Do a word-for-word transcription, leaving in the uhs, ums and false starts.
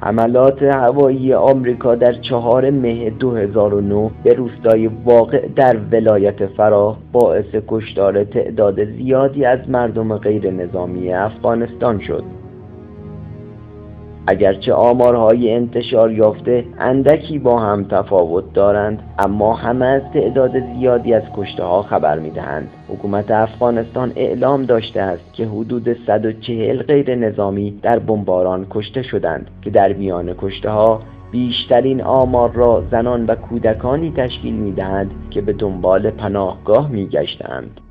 حملات هوایی آمریکا در چهار مه دو هزار و نه به روستای واقع در ولایت فراه باعث کشتار تعداد زیادی از مردم غیر نظامی افغانستان شد. اگرچه آمارهای انتشار یافته اندکی با هم تفاوت دارند، اما همه از تعداد زیادی از کشته‌ها خبر می‌دهند. حکومت افغانستان اعلام داشته است که حدود صد و چهل غیر نظامی در بمباران کشته شدند که در میان کشته‌ها بیشترین آمار را زنان و کودکانی تشکیل می‌دهند که به دنبال پناهگاه می‌گشتند.